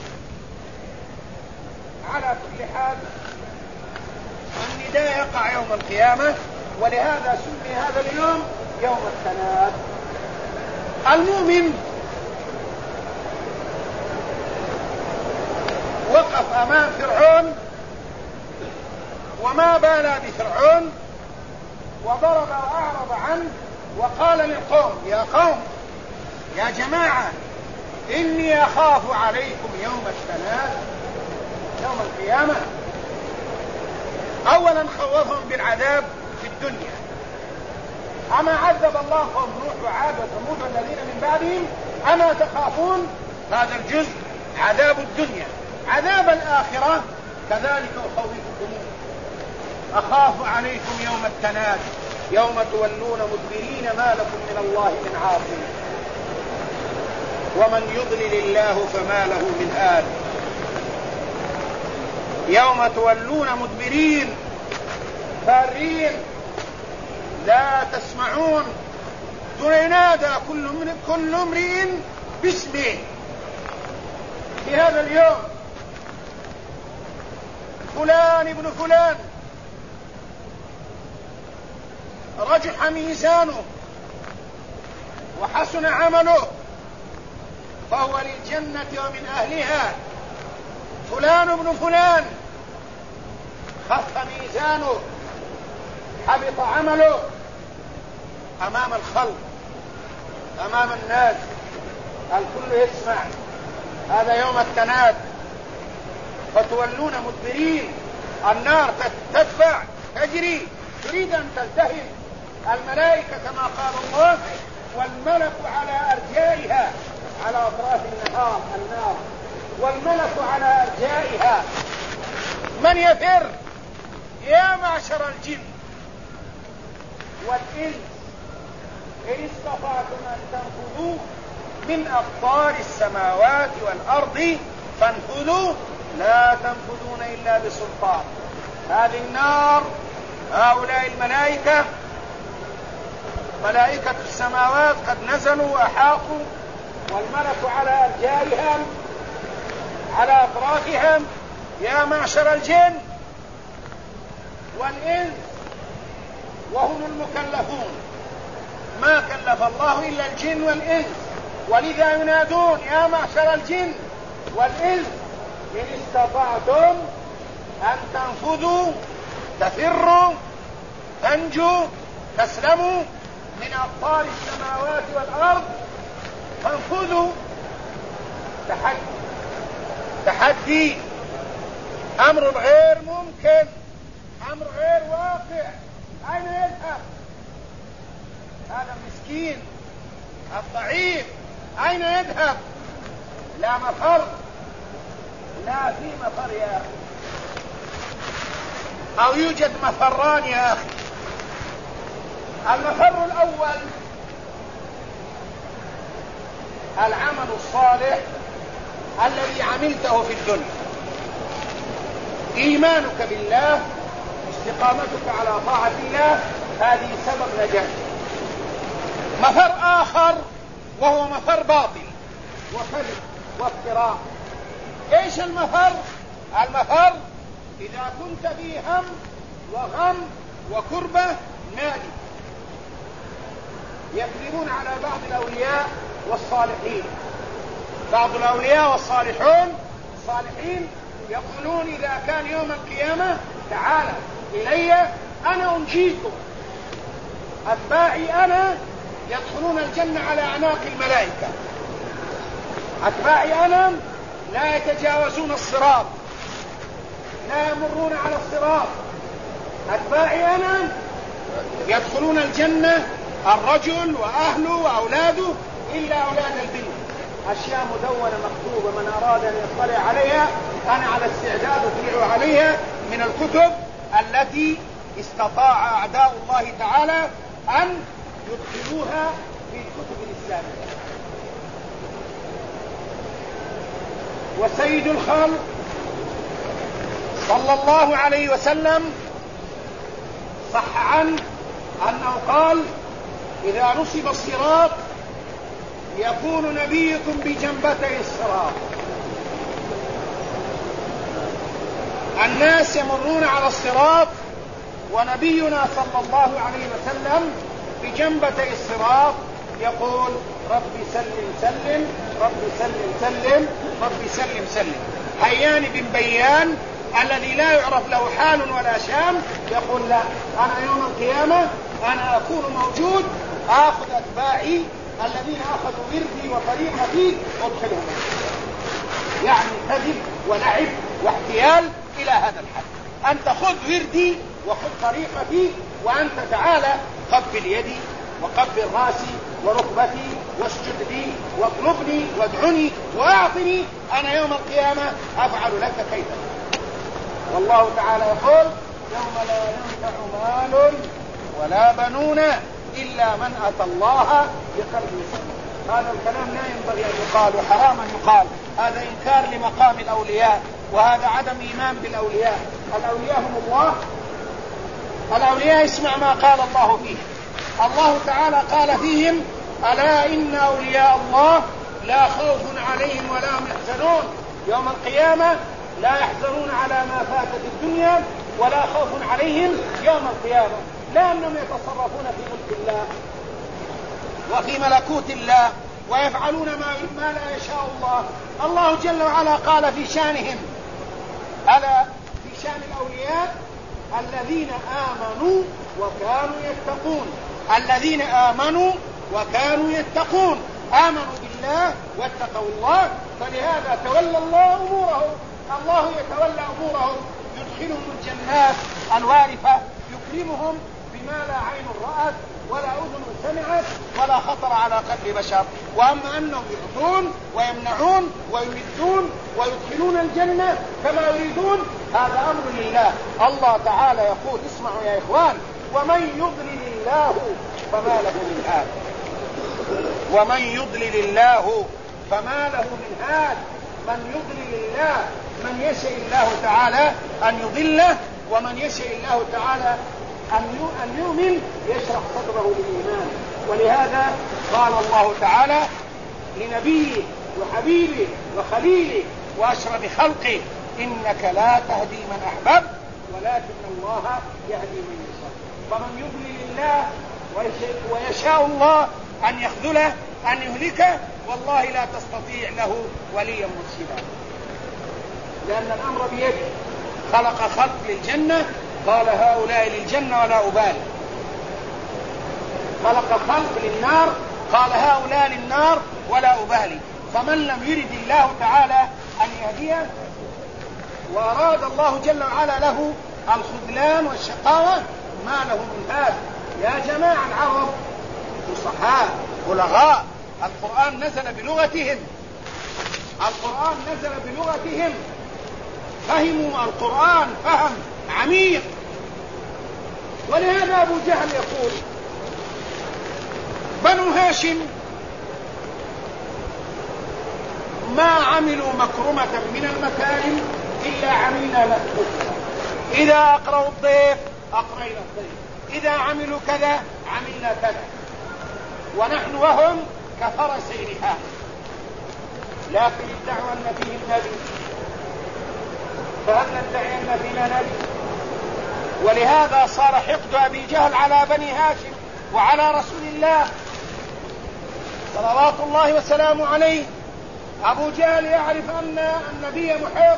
على كل حال النداء يقع يوم القيامة، ولهذا سمي هذا اليوم يوم التناد. المؤمن وقف أمام فرعون وما بالى بفرعون وضرب وأعرض عنه وقال للقوم يا قوم يا جماعة إني أخاف عليكم يوم التناد، يوم القيامة. أولا خوفهم بالعذاب في الدنيا، أما عذب الله قوم نوح وعاد وثمود والذين من بعدهم أما تخافون. هذا الجزء عذاب الدنيا. عذاب الآخرة كذلك أخوفكم، أخاف عليكم يوم التناد يوم تولون مدبرين ما لكم من الله من عاصم ومن يضلل الله فما له من آل. يوم تولون مدبرين فارين لا تسمعون، تنادى كل كل امرئ باسمه. في هذا اليوم فلان ابن فلان رجح ميزانه وحسن عمله فهو للجنة ومن أهلها. فلان ابن فلان خف ميزانه حبط عمله أمام الخلق أمام الناس، الكل يسمع، هذا يوم التناد، فتولون مدبرين. النار تدفع تجري تريد أن تلتهم، الملائكة كما قال الله والملك على أرجائها، على أطراف النهار النار، والملك على أرجائها. من يفر؟ يا معشر الجن والإنس إن استطعتم أن تنفذوا من أقطار السماوات والأرض فانفذوا لا تنفذون إلا بسلطان. هذه النار، هؤلاء الملائكة، ملائكة السماوات قد نزلوا وأحاطوا، والملك على أرجائهم على أطرافهم. يا معشر الجن والإنس، وهم المكلفون، ما كلف الله إلا الجن والإنس، ولذا ينادون يا معشر الجن والإنس إن استطعتم أن تنفذوا تفروا تنجوا تسلموا من أقطار السماوات والأرض فانفذوا. تحدي تحدي أمر غير ممكن، أمر غير واقع. أين يذهب هذا المسكين الضعيف؟ أين يذهب؟ لا مفر، لا في مفر يا أخي، أو يوجد مفران يا أخي. المفر الأول العمل الصالح الذي عملته في الدنيا، إيمانك بالله، استقامتك على طاعة الله، هذه سبب نجاة. مفر آخر وهو مفر باطل وكذب وافتراء. ايش المفر؟ المفر إذا كنت في هم وغم وكربة نادي. يكذبون على بعض الأولياء والصالحين، بعض الأولياء والصالحون الصالحين يقولون إذا كان يوم القيامة تعالى إلي أنا أنجيكم. أتباعي أنا يدخلون الجنة على أعناق الملائكة. أتباعي أنا لا يتجاوزون الصراط، لا يمرون على الصراط. أتباعي أنا يدخلون الجنة الرجل وأهله وأولاده إلا أولاد البنت. أشياء مدونة مكتوبة، من أراد أن يطلع عليها أنا على استعداد أطلع عليها من الكتب التي استطاع أعداء الله تعالى أن يدخلوها في الكتب الإسلامية. وسيد الخلق صلى الله عليه وسلم صح عنه أنه قال إذا نصب الصراط يكون نبيكم بجنبتي الصراط. الناس يمرون على الصراط ونبينا صلى الله عليه وسلم بجنبتي الصراط يقول ربي سلم سلم ربي سلم سلم ربي سلم سلم. حيان بن بيان الذي لا يعرف له حال ولا شام يقول لا، أنا يوم القيامة أنا أكون موجود، آخذ أتباعي الذين أخذوا وردي وطريقتي أدخلهم. يعني كذب ولعب واحتيال إلى هذا الحد. أنت خذ وردي وخذ طريقتي، وأنت تعالى قبل يدي وقبل راسي وركبتي واسجد لي واطلبني وادعني واعطني، أنا يوم القيامة أفعل لك كيفك. والله تعالى يقول يوم لا ينفع مال ولا بنون إلا من أتى الله بقلب سليم. هذا الكلام لا ينبغي أن يقال، وحرام أن يقال. هذا إنكار لمقام الأولياء، وهذا عدم إيمان بالأولياء. الأولياء هم الله. الأولياء اسمع ما قال الله فيه. الله تعالى قال فيهم ألا إن أولياء الله لا خوف عليهم ولا هم يحزنون. يوم القيامة لا يحزنون على ما فات في الدنيا ولا خوف عليهم يوم القيامة، لأنهم يتصرفون في ملك الله وفي ملكوت الله ويفعلون ما لا يشاء الله. الله جل وعلا قال في شانهم، ألا في شان الأولياء الذين آمنوا وكانوا يتقون. الذين آمنوا وكانوا يتقون، آمنوا بالله واتقوا الله، فلهذا تولى الله أمورهم. الله يتولى أمورهم، يدخلهم الجنات الوارفة، يكرمهم بما لا عين رأت ولا أذن سمعت ولا خطر على قلب بشر. وأما أنهم يعطون ويمنعون ويمدون ويدخلون الجنة كما يريدون، هذا أمر لله. الله تعالى يقول، اسمعوا يا إخوان: ومن يضلل الله فما له من هاد. ومن يضلل الله فما له من هاد. من يضلل الله، من يشاء الله تعالى أن يضله، ومن يشاء الله تعالى أن يؤمن يشرح صدره للإيمان. ولهذا قال الله تعالى لنبيه وحبيبه وخليله وأشرف خلقه: إنك لا تهدي من أحببت ولكن الله يهدي من يشاء. فمن يضلل الله ويشاء الله أن يخذله أن يهلكه، والله لا تستطيع له وليا مرشدا، لأن الأمر بيده. خلق خلق للجنة، قال هؤلاء للجنة ولا أبالي. خلق خلق للنار، قال هؤلاء للنار ولا أبالي. فمن لم يرد الله تعالى أن يهديه وأراد الله جل وعلا له الخذلان والشقاوة، ما له من هاد. يا جماعة العرب فصحاء بلغاء، القرآن نزل بلغتهم، القرآن نزل بلغتهم، فهموا القرآن فهم عميق. ولهذا أبو جهل يقول: بنو هاشم ما عملوا مكرمة من المكارم إلا عملنا له. إذا أقرأوا الضيف أقرأنا الضيف، إذا عملوا كذا عملنا كذا، ونحن وهم كفرسي رحال. لكن ادعوا أن فيهم نبي، فهل ندعي أن فينا نبي؟ ولهذا صار حقد أبي جهل على بني هاشم وعلى رسول الله صلوات الله وسلامه عليه. أبو جهل يعرف أن النبي محب.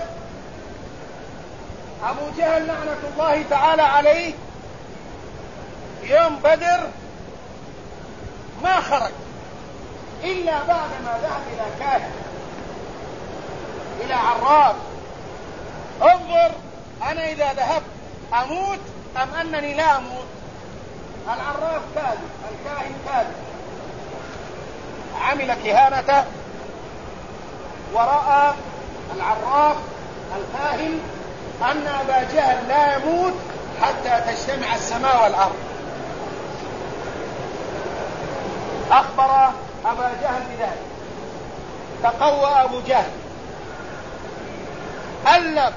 أبو جهل لعنة الله تعالى عليه يوم بدر ما خرج إلا بعدما ذهب إلى كاهن، إلى عراف: انظر أنا إذا ذهبت أموت أم أنني لا أموت؟ العراف كاذب، الكاهن كاذب، عمل كهانته ورأى العراف الكاهن أن أبا جهل لا يموت حتى تجتمع السماء والأرض. أخبر أبا جهل بذلك، تقوى أبو جهل، ألف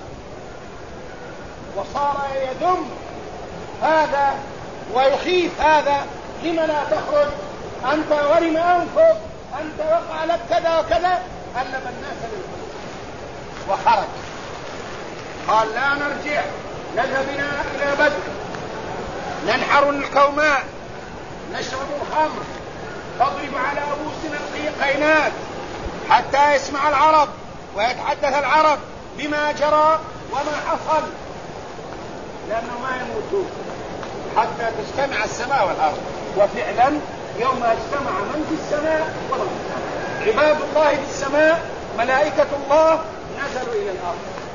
وصار يدم هذا ويخيف هذا: لم لا تخرج أنت ورم أنفك، أنت وقع لك كذا وكذا. ألف الناس للخروج وخرج. قال: لا نرجع، نذهب إلى بدر، ننحر الكوماء، نشرب الخمر، تضرب على أبوسنا القينات حتى يسمع العرب ويتحدث العرب بما جرى وما حصل، لأنه ما يموتون حتى تجتمع السماء والأرض. وفعلا يوم اجتمع من في السماء ومن في الأرض، عباد الله في السماء، ملائكة الله نزلوا إلى الأرض،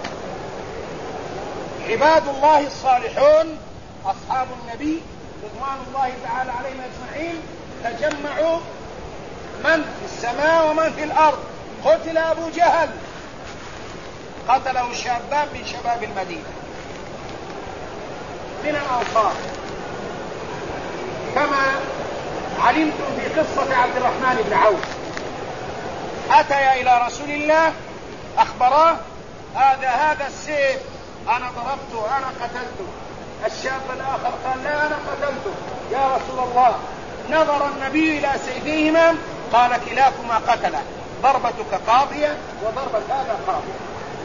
عباد الله الصالحون أصحاب النبي رضوان الله تعالى عليهم أجمعين تجمعوا، من في السماء ومن في الأرض. قتل أبو جهل، قتله شابان من شباب المدينة من الأنصار، كما علمتم في قصة عبد الرحمن بن عوف. أتيا إلى رسول الله أخبراه: هذا هذا السيف أنا ضربته، أنا قتلته. الشاب الآخر قال: لا أنا قتلته يا رسول الله. نظر النبي إلى سيفيهما قال: كلاكما قتله، ضربتك قاضية وضربة هذا قاضية.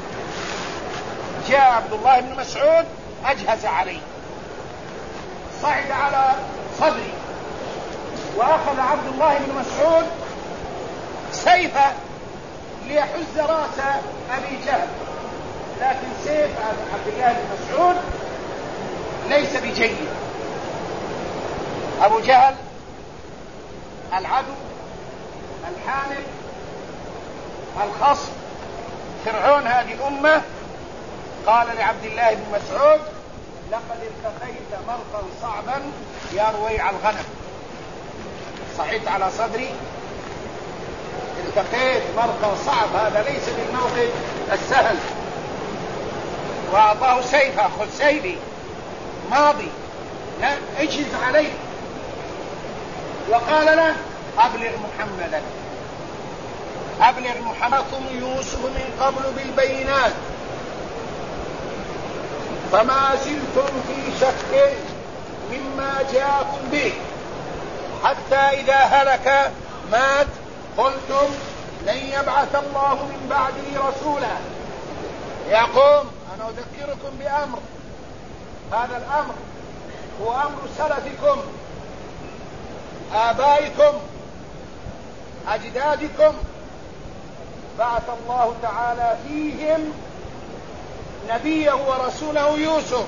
جاء عبد الله بن مسعود أجهز عليه، صعد على صدري، وأخذ عبد الله بن مسعود سيفه ليحز رأس أبي جهل، لكن سيف عبد الله بن مسعود ليس بجيد. أبو جهل العدو الحامل الخصم فرعون هذه الأمة، قال لعبد الله بن مسعود: لقد التقيت مرقا صعبا يا رويع الغنم. صحيت على صدري، التقيت مرقا صعب، هذا ليس بالموقف السهل. وأعطاه سيفا: خذ سيفي ماضي، لا اجهز عليه. وقال له: أبلغ محمدا، أبلغ محمدكم يوسف من قبل بالبينات، فما زلتم في شك مما جاءكم به، حتى إذا هلك مات قلتم لن يبعث الله من بعده رسولا. يا قوم، أنا أذكركم بأمر، هذا الأمر هو أمر سلفكم، آبائكم، أجدادكم، بعث الله تعالى فيهم نبيه ورسوله يوسف،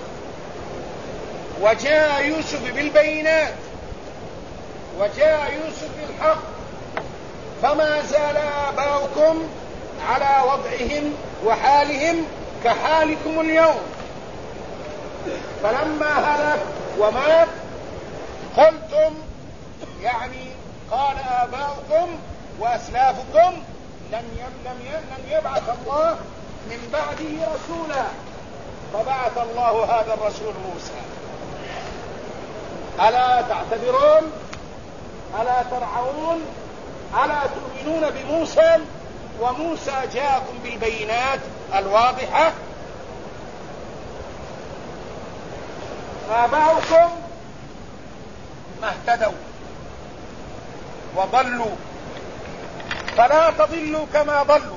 وجاء يوسف بالبينات، وجاء يوسف بالحق، فما زال آباؤكم على وضعهم وحالهم كحالكم اليوم. فلما هلك ومات قلتم، يعني قال آباؤكم وأسلافكم: لن لن يبعث الله من بعده رسولا، فبعث الله هذا الرسول موسى. ألا تعتبرون؟ ألا ترعون؟ ألا تؤمنون بموسى؟ وموسى جاءكم بالبينات الواضحة. آباؤكم ما اهتدوا وضلوا، فلا تضلوا كما ضلوا.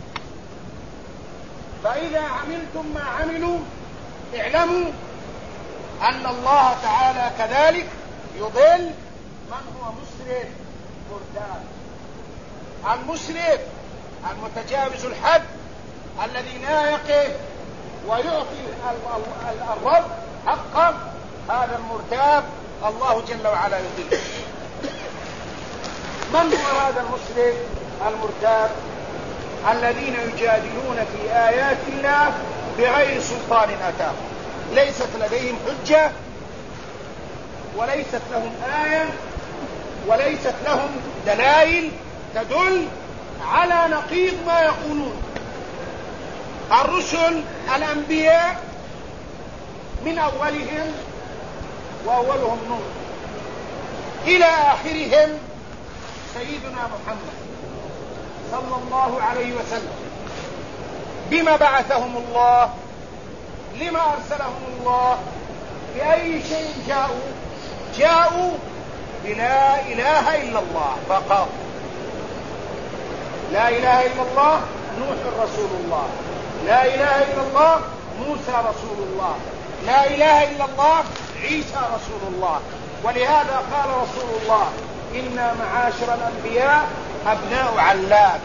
فإذا عملتم ما عملوا اعلموا أن الله تعالى كذلك يضل من هو مسرف مرتاب. المسرف المتجاوز الحد الذي لا يقف ويعطي الرب حقا، هذا المرتاب الله جل وعلا يضل. من هو هذا المسرف المرتاب؟ الذين يجادلون في آيات الله بغير سلطان أتاهم، ليست لديهم حجة، وليست لهم آية، وليست لهم دلائل تدل على نقيض ما يقولون. الرسل الأنبياء من أولهم، وأولهم نوح، إلى آخرهم سيدنا محمد صلى الله عليه وسلم، بما بعثهم الله؟ لما أرسلهم الله؟ بأي شيء جاءوا؟ جاءوا بلا إله إلا الله فقط. لا إله إلا الله نوح رسول الله، لا إله إلا الله موسى رسول الله، لا إله إلا الله عيسى رسول الله. ولهذا قال رسول الله: إنا معاشر الأنبياء أبناء علات،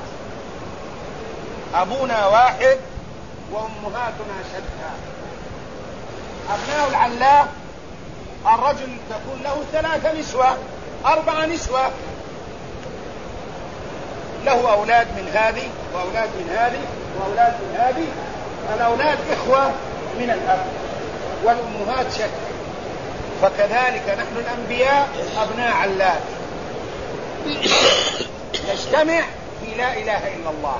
أبونا واحد وأمهاتنا شتى. أبناء العلات الرجل تكون له ثلاثة نسوة، أربع نسوة، له أولاد من هذه وأولاد من هذه وأولاد من هذه. الأولاد إخوة من الأب والأمهات شتى. فكذلك نحن الأنبياء أبناء علات، نجتمع في لا إله إلا الله،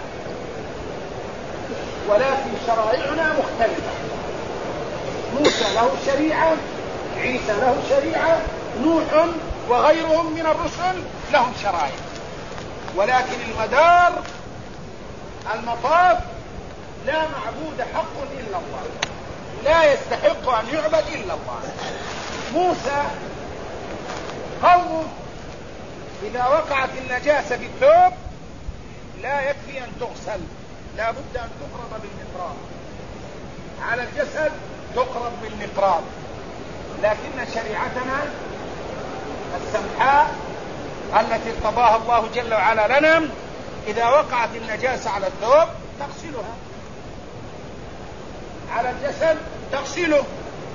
ولكن شرائعنا مختلفة. موسى له شريعة، عيسى له شريعة، نوح وغيرهم من الرسل لهم شرائع، ولكن المدار المطاف لا معبود حق إلا الله، لا يستحق أن يعبد إلا الله. موسى قومه إذا وقعت النجاسة في الثوب لا يكفي أن تغسل، لا بد أن تقرب بالمقراض، على الجسد تقرب بالمقراض. لكن شريعتنا السمحاء التي ارتضاها الله جل وعلا لنا، إذا وقعت النجاسة على الثوب تغسلها، على الجسد تغسله.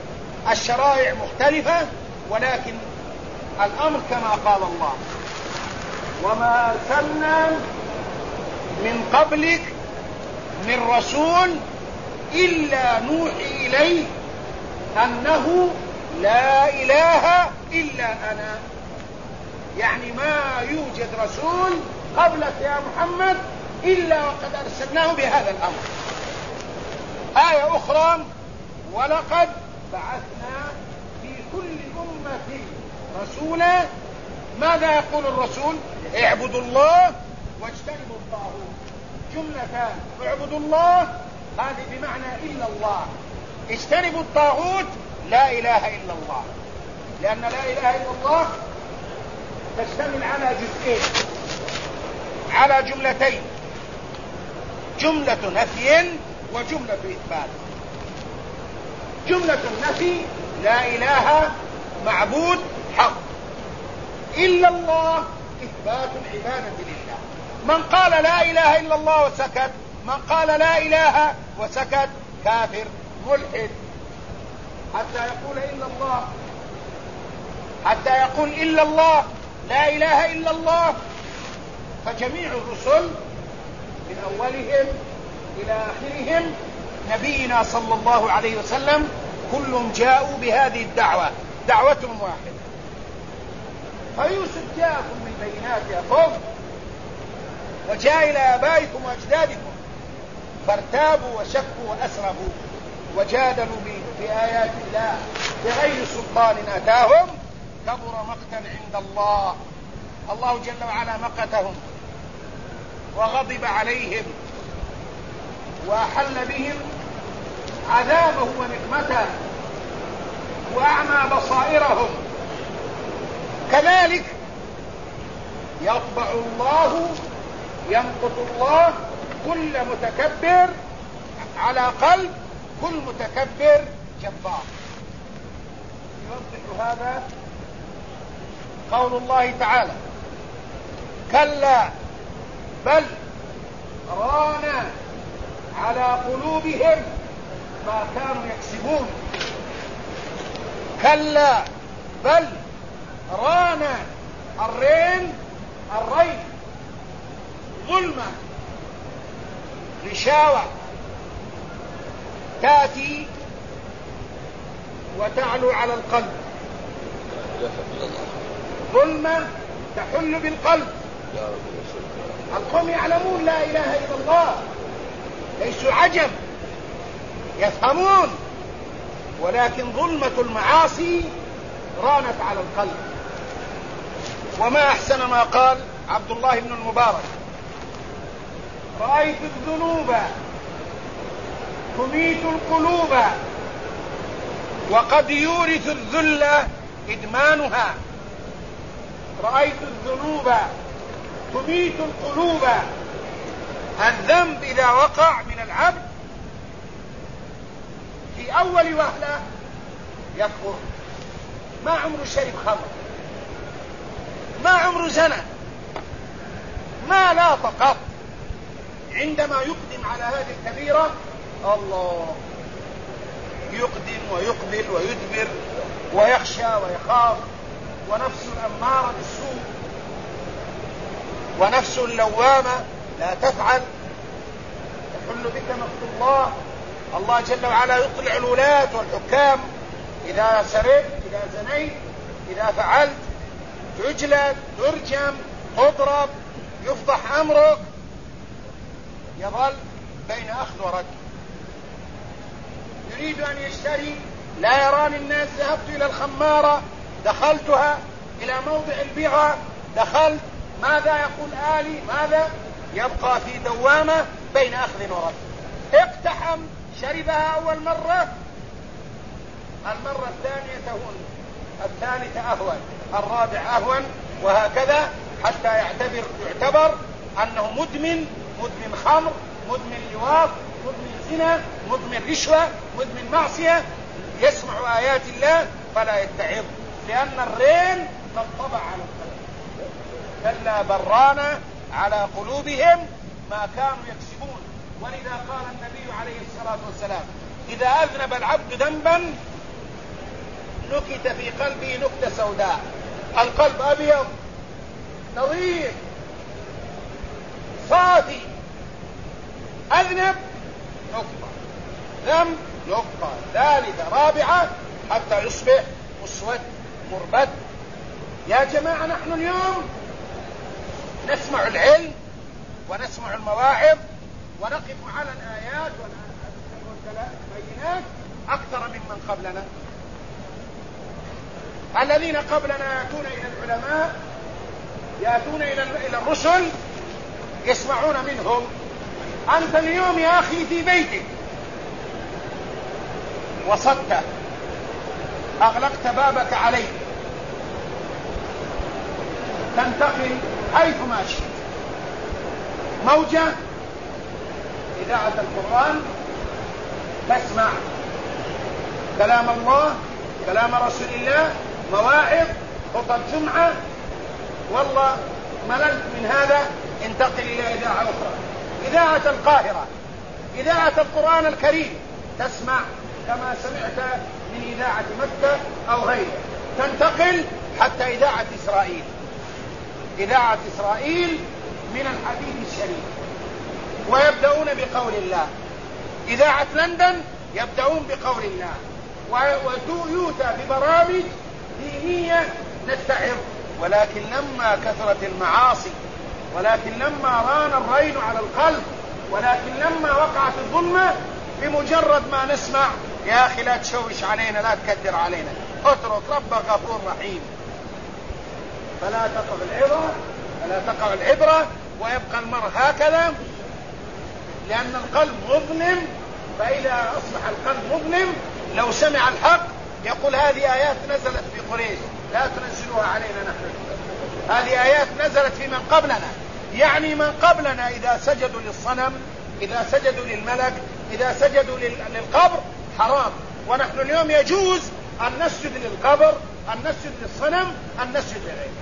الشرائع مختلفة، ولكن الأمر كما قال الله: وما أرسلنا من قبلك من رسول إلا نوحي إليه أنه لا إله إلا أنا. يعني ما يوجد رسول قبلك يا محمد إلا وقد أرسلناه بهذا الأمر. آية أخرى: ولقد بعثنا في كل أمة رسولا. ماذا يقول الرسول؟ اعبدوا الله واجتنبوا الطاغوت. جملتان: اعبدوا الله هذه بمعنى إلا الله، اجتنبوا الطاغوت لا إله إلا الله، لأن لا إله إلا الله تشتمل على جزئين، على جملتين: جملة نفي وجملة إثبات. جملة النفي: لا إله معبود حق إلا الله، إثبات العبادة لله. من قال لا إله إلا الله وسكت، من قال لا إله وسكت كافر ملحد. حتى يقول إلا الله، حتى يقول إلا الله، لا إله إلا الله. فجميع الرسل من أولهم إلى آخرهم نبينا صلى الله عليه وسلم كلهم جاءوا بهذه الدعوة، دعوة واحدة. فيوسف جاءكم بالبينات يا قوم، وجاء إلى آبائكم وأجدادكم فارتابوا وشكوا وأسرفوا وجادلوا بآيات الله بغير سلطان أتاهم، كبر مقتا عند الله. الله جل وعلا مقتهم وغضب عليهم وأحل بهم عذابه ونقمته وأعمى بصائرهم. كذلك يطبع الله، يمقت الله كل متكبر على قلب كل متكبر جبار. يوضح هذا قول الله تعالى: كلا بل ران على قلوبهم ما كانوا يكسبون. كلا بل ران، الرين الرين ظلمة غشاوة تأتي وتعلو على القلب، ظلمة تحل بالقلب. القوم يعلمون لا إله إلا الله، ليسوا عجب، يفهمون، ولكن ظلمة المعاصي رانت على القلب. وما أحسن ما قال عبد الله بن المبارك: رأيت الذنوب تميت القلوب وقد يورث الذل إدمانها. رأيت الذنوب تميت القلوب. الذنب إذا وقع من العبد في أول وهلة يكفر، ما عمره شرب خمر، ما عمره زنى، ما لاط قط، عندما يقدم على هذه الكبيرة الله يقدم ويقبل ويدبر ويخشى ويخاف. ونفس الأمارة بالسوء ونفس اللوامة لا تفعل، يحل بك مقت الله. الله جل وعلا يطلع الولاة والحكام: إذا سرقت، إذا زنيت، إذا فعلت تجلد، ترجم، تضرب، يفضح أمرك. يظل بين أخذ ورد. يريد أن يشتري، لا يراني الناس، ذهبت إلى الخمارة، دخلتها إلى موضع البيعة، دخلت، ماذا يقول آلي، ماذا؟ يبقى في دوامة بين أخذ ورد. اقتحم، شربها أول مرة، المرة الثانية تهون، الثالثة أهون، الرابع أهون، وهكذا حتى يعتبر يعتبر أنه مدمن، مدمن خمر، مدمن لواط، مدمن زنا، مدمن رشوة، مدمن معصية. يسمع آيات الله فلا يتعظ، لأن الرين قد طبع على القلب. كلا بران على قلوبهم ما كانوا يكسبون. ولذا قال النبي عليه الصلاة والسلام: إذا أذنب العبد ذنبا نكت في قلبه نكتة سوداء. القلب أبيض نظيف صافي، أذنب نقطة، ذنب نقطة ثالثة رابعة حتى يصبح مسود مربد. يا جماعة نحن اليوم نسمع العلم ونسمع المواعظ ونقف على الآيات والبينات أكثر ممن قبلنا. الذين قبلنا يأتون إلى العلماء، يأتون إلى الرسل، يسمعون منهم. أنت اليوم يا أخي في بيتك وصدت، أغلقت بابك عليك، تنتقل حيث ما شئت، موجة إذاعة القرآن، تسمع كلام الله، كلام رسول الله، مواعظ، خطب جمعة، والله مللت من هذا انتقل إلى إذاعة أخرى، إذاعة القاهرة، إذاعة القرآن الكريم، تسمع كما سمعت من إذاعة مكة أو غيرها، تنتقل حتى إذاعة إسرائيل، إذاعة إسرائيل من الحديث الشريف، ويبدأون بقول الله. إذاعة لندن يبدأون بقول الله، ويؤتى ببرامج دينية نتعظ. ولكن لما كثرت المعاصي، ولكن لما ران الرين على القلب، ولكن لما وقعت الظلمة، بمجرد ما نسمع يا أخي لا تشوش علينا، لا تكدر علينا، اترك ربك غفور رحيم، فلا تقع العبرة فلا تقع العبرة ويبقى المرء هكذا، لأن القلب مظلم. فإذا أصبح القلب مظلم لو سمع الحق يقول هذه آيات نزلت في قريش لا تنزلوها علينا نحن، هذه آيات نزلت في من قبلنا، يعني من قبلنا إذا سجدوا للصنم، إذا سجدوا للملك، إذا سجدوا للقبر حرام، ونحن اليوم يجوز أن نسجد للقبر، أن نسجد للصنم، أن نسجد لغيره.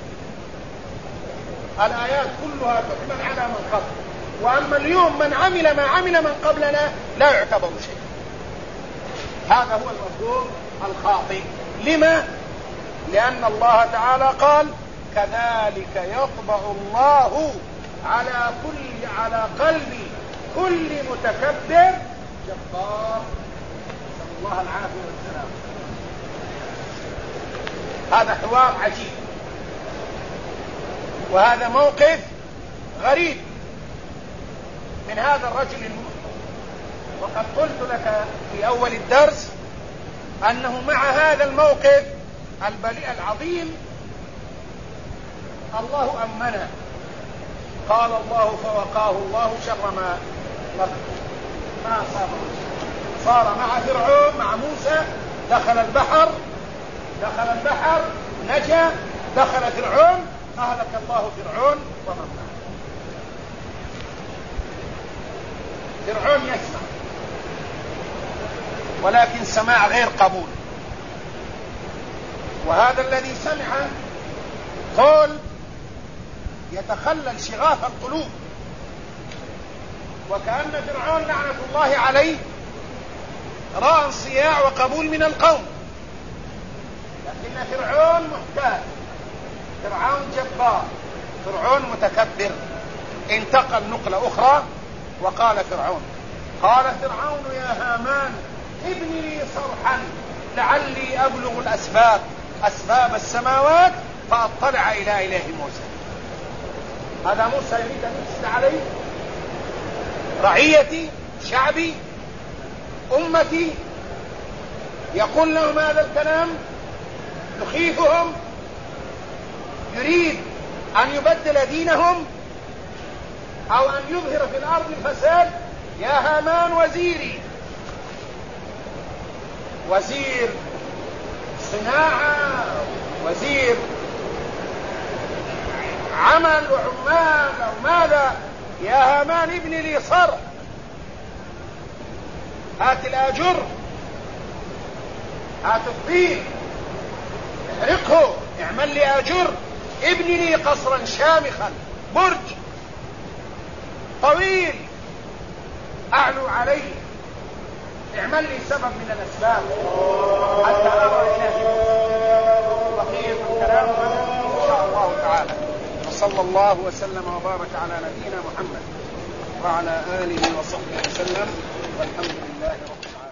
الآيات كلها تحمل على من قبل، وأما اليوم من عمل ما عمل من قبلنا لا يعتبر شيء. هذا هو المفهوم الخاطئ. لما؟ لأن الله تعالى قال كذلك يطبع الله على كل على قلب كل متكبر جبار. نسأل الله العافية والسلام. هذا حوار عجيب، وهذا موقف غريب من هذا الرجل المؤمن. وقد قلت لك في أول الدرس أنه مع هذا الموقف البليء العظيم الله أمنه، قال الله فوقاه الله شر ما ما صار صار مع فرعون مع موسى، دخل البحر دخل البحر نجا، دخل فرعون أهلك الله فرعون ومن معه. فرعون يسمع، ولكن سماع غير قبول، وهذا الذي سمع قول يتخلل شغاف القلوب، وكأن فرعون لعنة الله عليه رأى انصياع وقبول من القوم، لكن فرعون محتال، فرعون جبار، فرعون متكبر. انتقل نقلة أخرى وقال فرعون قال فرعون يا هامان ابن لي صرحا لعلي أبلغ الأسباب أسباب السماوات فأطلع إلى إله موسى. هذا موسى يريد أن يفسد عليه رعيتي، شعبي، أمتي، يقول لهم هذا الكلام، يخيفهم، يريد أن يبدل دينهم أو أن يظهر في الأرض الفساد. يا هامان وزيري، وزير صناعة، وزير عمل وعمال أو ماذا، يا هامان ابن لي صرح، هات الآجر، هات الطين، احرقه، اعمل لي آجر، ابن لي قصرا شامخا، برج طويل أعلو عليه، اعمل لي سبب من الأسباب حتى أرى إلهي. بقية الكلام إن شاء الله تعالى. وصلى الله وسلم وبارك على نبينا محمد وعلى آله وصحبه وسلم، والحمد لله رب العالمين.